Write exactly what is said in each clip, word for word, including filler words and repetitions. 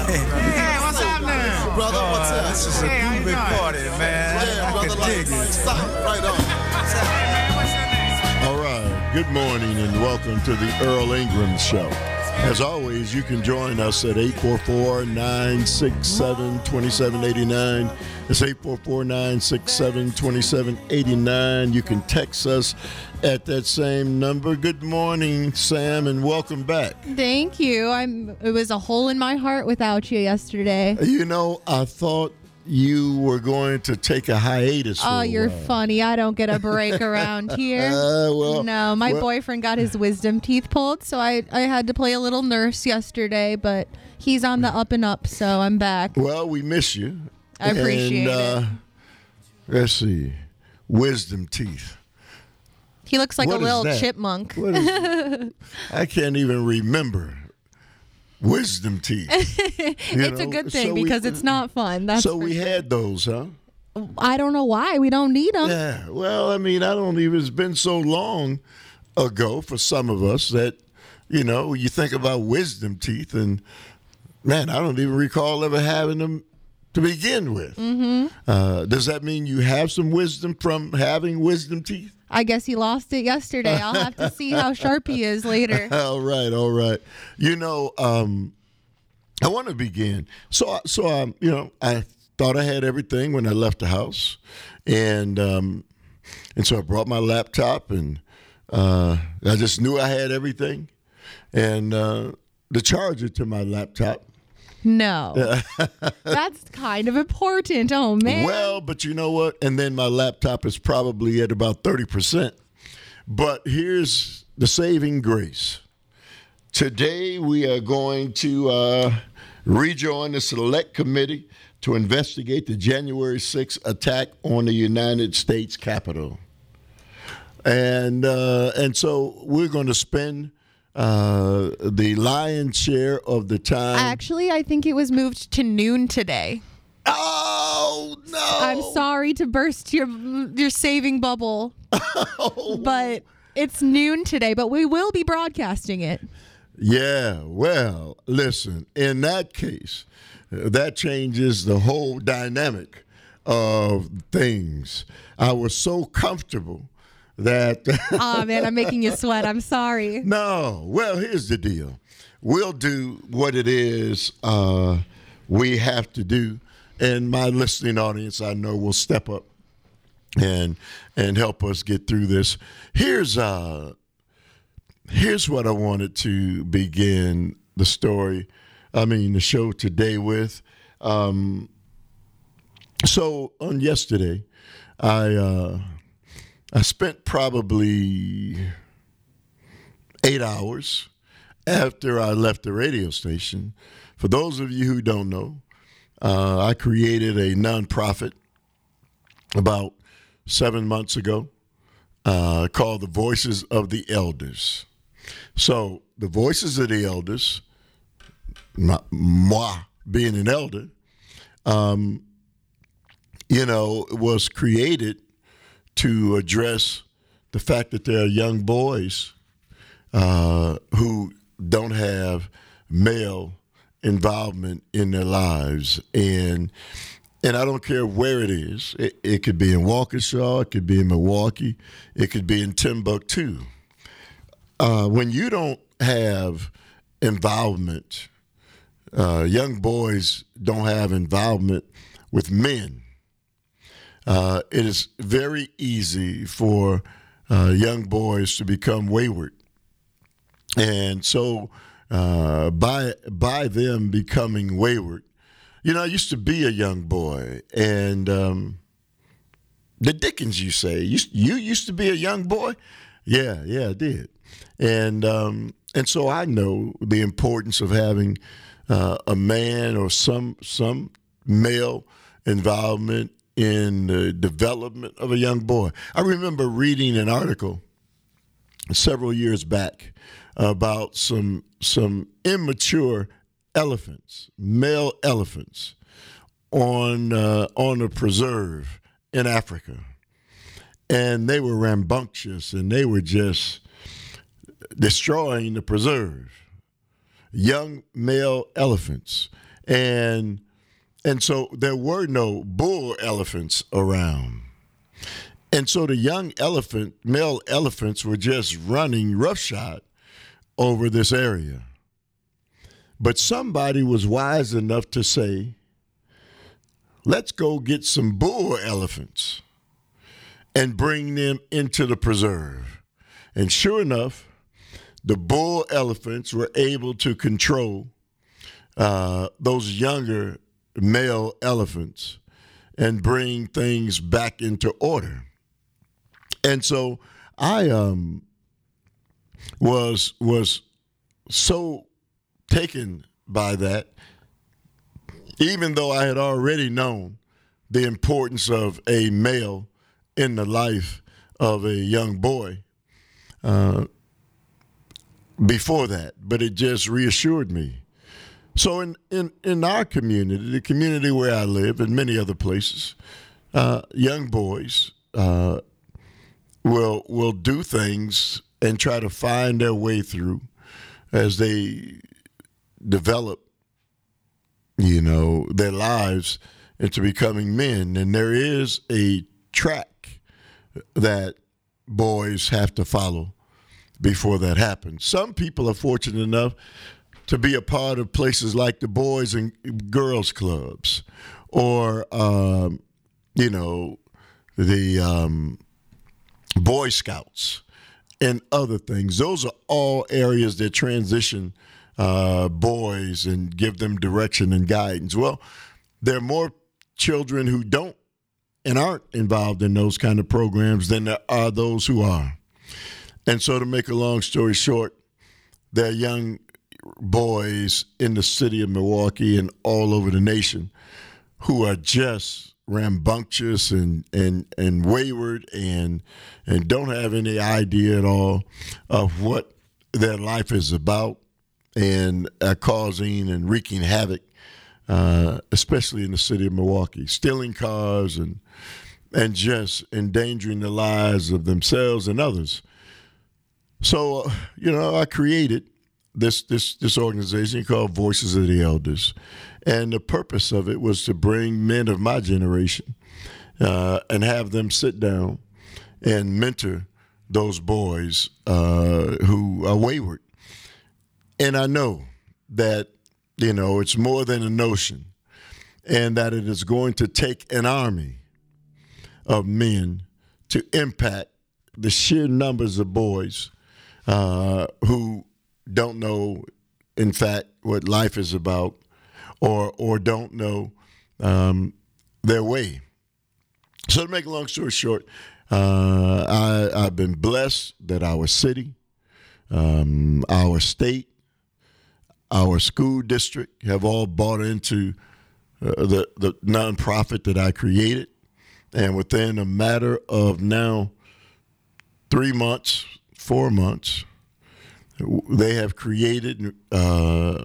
Hey, what's happening? Brother, what's up? This is a Hey, how you groovy doing? party, man. Yeah, I brother, can like, dig it. stop right on. Hey, man, what's your name? All right. Good morning and welcome to the Earl Ingram Show. As always, you can join us at eight four four, nine six seven, two seven eight nine. It's eight four four, nine six seven, two seven eight nine. You can text us at that same number. Good morning, Sam, and welcome back. Thank you. I'm. It was a hole in my heart without you yesterday. You know, I thought you were going to take a hiatus. for Oh, a you're while. funny. I don't get a break around here. Uh, well, no, my well- boyfriend got his wisdom teeth pulled, so I, I had to play a little nurse yesterday, but he's on the up and up, so I'm back. Well, we miss you. I appreciate and, uh, it. Let's see. Wisdom teeth. He looks like What a is little that? chipmunk. What is I can't even remember wisdom teeth. You It's a know, good thing so we- because it's not fun. That's so for we sure. had those, huh? I don't know why. We don't need them. Yeah. Well, I mean, I don't even. It's been so long ago for some of us that you know you think about wisdom teeth, and man, I don't even recall ever having them to begin with. Mm-hmm. Uh, does that mean you have some wisdom from having wisdom teeth? I guess he lost it yesterday. I'll have to see how sharp he is later. All right, all right. You know, um, I want to begin. So, I- so um, you know, I thought I had everything when I left the house, and um, and so I brought my laptop, and uh, I just knew I had everything, and uh, the charger to my laptop. No. That's kind of important. Oh, man. Well, but you know what? And then my laptop is probably at about thirty percent. But here's the saving grace. Today we are going to uh, rejoin the Select Committee to investigate the January sixth attack on the United States Capitol. And uh, and so we're going to spend uh, the lion's share of the time. Actually, I think it was moved to noon today. Oh, no. I'm sorry to burst your your saving bubble, but it's noon today. But we will be broadcasting it. Yeah, well, listen, in that case, uh, that changes the whole dynamic of things. I was so comfortable that. Oh man, I'm making you sweat. I'm sorry. No, well, here's the deal. We'll do what it is uh, we have to do, and my listening audience, I know, will step up and and help us get through this. Here's uh, here's what I wanted to begin the story, I mean, the show today with. Um, so on yesterday, I uh, I spent probably eight hours after I left the radio station. For those of you who don't know, uh, I created a nonprofit about seven months ago uh, called the Voices of the Elders. So the Voices of the Elders, my, moi being an elder, um, you know, was created to address the fact that there are young boys uh, who don't have male involvement in their lives, and and I don't care where it is. It, it could be in Waukesha, it could be in Milwaukee, it could be in Timbuktu. Uh, when you don't have involvement, uh, young boys don't have involvement with men. Uh, it is very easy for uh, young boys to become wayward. And so uh, by by them becoming wayward, you know, I used to be a young boy, and um, the Dickens, you say, you, you used to be a young boy? Yeah, yeah, I did. And um, and so I know the importance of having uh, a man or some some male involvement in the development of a young boy. I remember reading an article several years back about some some immature elephants, male elephants, on uh, on a preserve in Africa, and they were rambunctious and they were just destroying the preserve. Young male elephants, And and so there were no bull elephants around. And so the young elephant, male elephants were just running roughshod over this area. But somebody was wise enough to say, let's go get some bull elephants and bring them into the preserve. And sure enough, the bull elephants were able to control uh, those younger male elephants and bring things back into order. And so I um, was was so taken by that, even though I had already known the importance of a male in the life of a young boy uh, before that, but it just reassured me. So in, in, in our community, the community where I live and many other places, uh, young boys uh, will will do things and try to find their way through as they develop, you know, their lives into becoming men. And there is a track that boys have to follow before that happens. Some people are fortunate enough to be a part of places like the Boys and Girls Clubs or, um, you know, the um, Boy Scouts and other things. Those are all areas that transition uh, boys and give them direction and guidance. Well, there are more children who don't and aren't involved in those kind of programs than there are those who are. And so to make a long story short, there are young boys in the city of Milwaukee and all over the nation who are just rambunctious and, and, and wayward and and don't have any idea at all of what their life is about and are causing and wreaking havoc, uh, especially in the city of Milwaukee, stealing cars and and just endangering the lives of themselves and others. So, uh, you know, I created this this this organization called Voices of the Elders. And the purpose of it was to bring men of my generation uh, and have them sit down and mentor those boys uh, who are wayward. And I know that, you know, it's more than a notion and that it is going to take an army of men to impact the sheer numbers of boys uh, who don't know, in fact, what life is about or or don't know um, their way. So to make a long story short, uh, I, I've been blessed that our city, um, our state, our school district have all bought into uh, the, the nonprofit that I created. And within a matter of now three months, four months, they have created uh,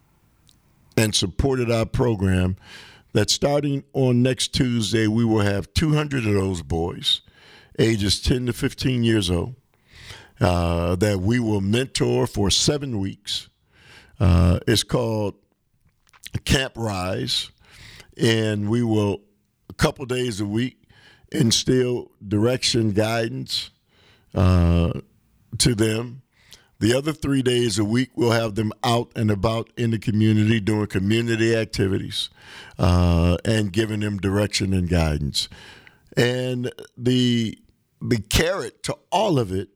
and supported our program that starting on next Tuesday, we will have two hundred of those boys, ages ten to fifteen years old, uh, that we will mentor for seven weeks. Uh, it's called Camp Rise, and we will, a couple days a week, instill direction, guidance uh, to them. The other three days a week, we'll have them out and about in the community doing community activities uh, and giving them direction and guidance. And the the carrot to all of it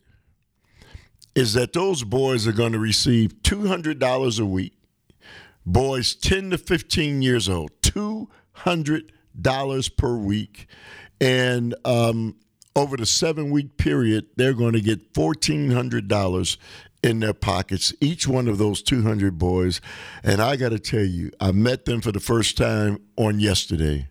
is that those boys are going to receive two hundred dollars a week. Boys ten to fifteen years old, two hundred dollars per week. And um, over the seven-week period, they're going to get fourteen hundred dollars in their pockets, each one of those two hundred boys. And I got to tell you, I met them for the first time on yesterday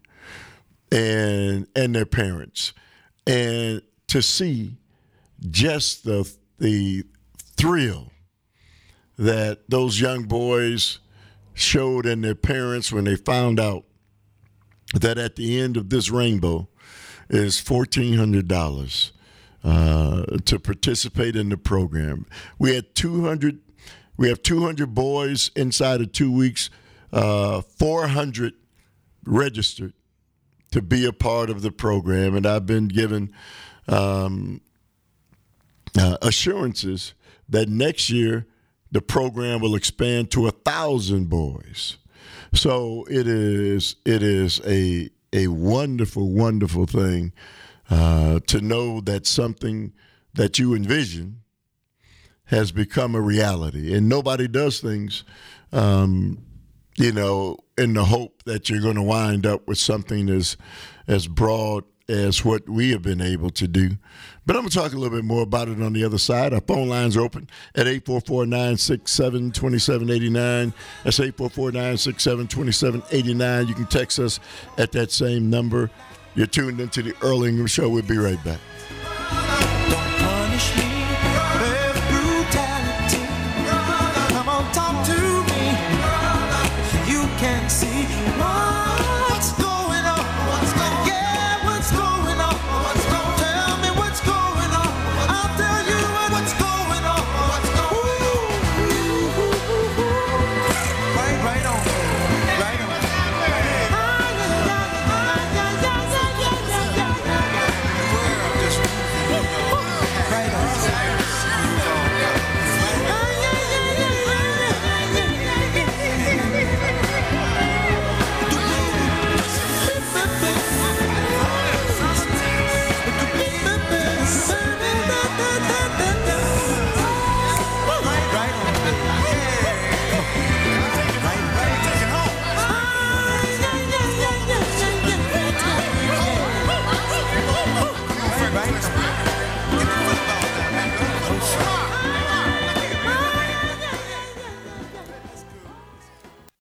and and their parents. And to see just the the thrill that those young boys showed in their parents when they found out that at the end of this rainbow is fourteen hundred dollars. Uh, to participate in the program. We had two hundred, we have two hundred boys inside of two weeks uh, four hundred registered to be a part of the program, and I've been given um, uh, assurances that next year the program will expand to a thousand boys. So it is it is a a wonderful, wonderful thing uh, to know that something that you envision has become a reality, and nobody does things, um, you know, in the hope that you're going to wind up with something as as broad as what we have been able to do. But I'm going to talk a little bit more about it on the other side. Our phone lines are open at eight four four, nine six seven, two seven eight nine. That's eight four four, nine six seven, two seven eight nine. You can text us at that same number. You're tuned into the Earl Ingram Show. We'll be right back. Don't punish me with brutality. Come on, talk to me. You can see why.